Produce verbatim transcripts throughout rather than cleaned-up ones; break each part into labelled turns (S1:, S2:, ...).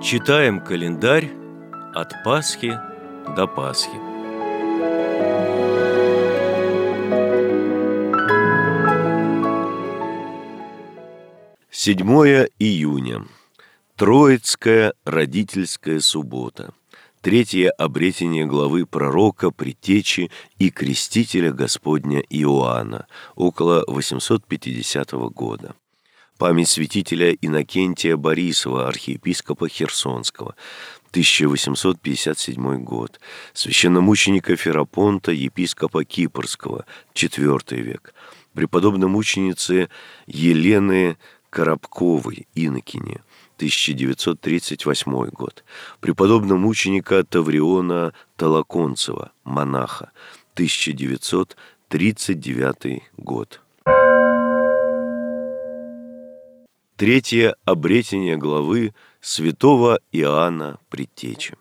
S1: Читаем календарь от Пасхи до Пасхи. седьмое июня. Троицкая родительская суббота. Третье обретение главы пророка, предтечи и крестителя Господня Иоанна, около восемьсот пятидесятого года. Память святителя Иннокентия Борисова, архиепископа Херсонского, тысяча восемьсот пятьдесят седьмой год. Священномученика Ферапонта, епископа Кипрского, четвёртый век. Преподобномученицы Елены Коробковой, инокини, тысяча девятьсот тридцать восьмой год. Преподобномученика Тавриона Толоконцева, монаха, тысяча девятьсот тридцать девятый год. Третье обретение главы святого Иоанна Предтечи.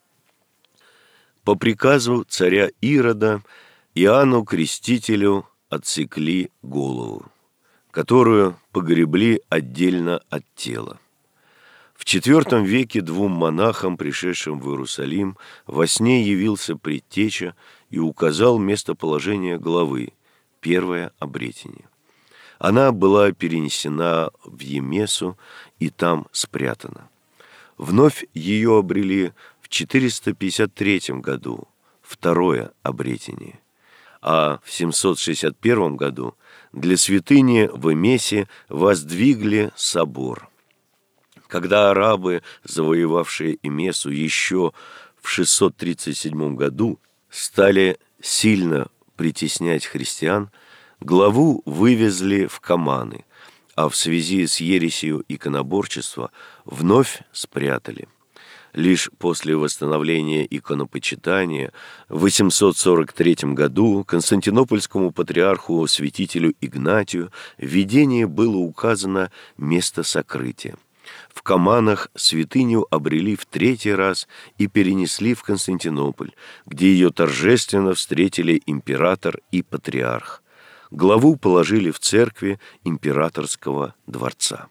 S1: По приказу царя Ирода Иоанну Крестителю отсекли голову, которую погребли отдельно от тела. В четвёртом веке двум монахам, пришедшим в Иерусалим, во сне явился Предтеча и указал местоположение главы, первое обретение. Она была перенесена в Емесу и там спрятана. Вновь ее обрели в четыреста пятьдесят третьем году, второе обретение. А в семьсот шестьдесят первом году для святыни в Эмесе воздвигли собор. Когда арабы, завоевавшие Эмесу еще в шестьсот тридцать седьмом году, стали сильно притеснять христиан, главу вывезли в Каманы, а в связи с ересью иконоборчества вновь спрятали. Лишь после восстановления иконопочитания в восемьсот сорок третьем году константинопольскому патриарху святителю Игнатию в видении было указано место сокрытия. В Каманах святыню обрели в третий раз и перенесли в Константинополь, где ее торжественно встретили император и патриарх. Главу положили в церкви императорского дворца.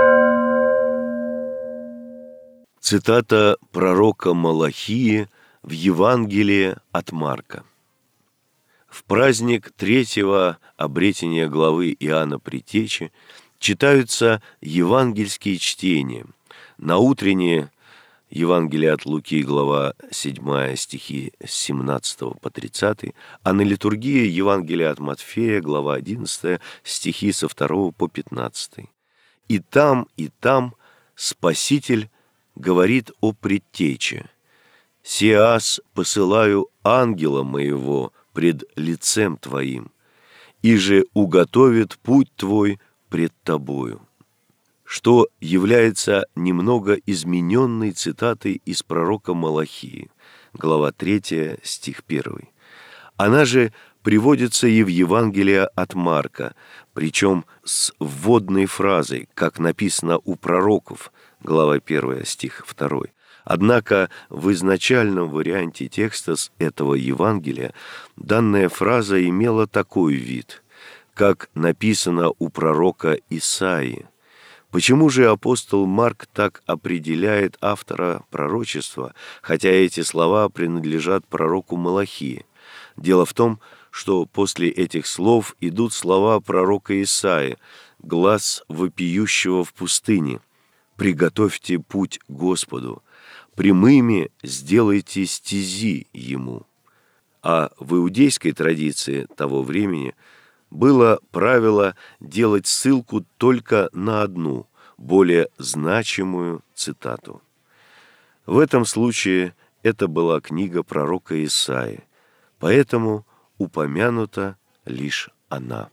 S1: Цитата пророка Малахии в Евангелии от Марка. В праздник третьего обретения главы Иоанна Предтечи читаются евангельские чтения. На утреннее Евангелие от Луки, глава седьмая, стихи с семнадцатого по тридцатый, а на литургии Евангелие от Матфея, глава одиннадцатая, стихи со второго по пятнадцатый. И там, и там Спаситель говорит о предтече. «Сеас посылаю ангела моего пред лицем твоим, и же уготовит путь твой пред тобою», что является немного измененной цитатой из пророка Малахии, глава третья, стих первый. Она же приводится и в Евангелии от Марка, причем с вводной фразой, как написано у пророков, глава первая, стих второй. Однако в изначальном варианте текста с этого Евангелия данная фраза имела такой вид, как написано у пророка Исаии. Почему же апостол Марк так определяет автора пророчества, хотя эти слова принадлежат пророку Малахии? Дело в том, что после этих слов идут слова пророка Исаии: «Глас вопиющего в пустыне, приготовьте путь Господу, прямыми сделайте стези Ему». А в иудейской традиции того времени было правило делать ссылку только на одну, более значимую цитату. В этом случае это была книга пророка Исаии, поэтому упомянута лишь она.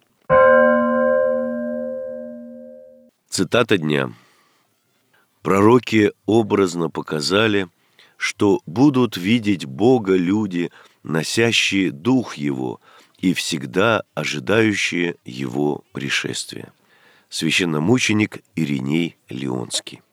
S1: Цитата дня. Пророки образно показали, что будут видеть Бога люди, носящие Дух Его и всегда ожидающие Его пришествия. Священномученик Ириней Леонский.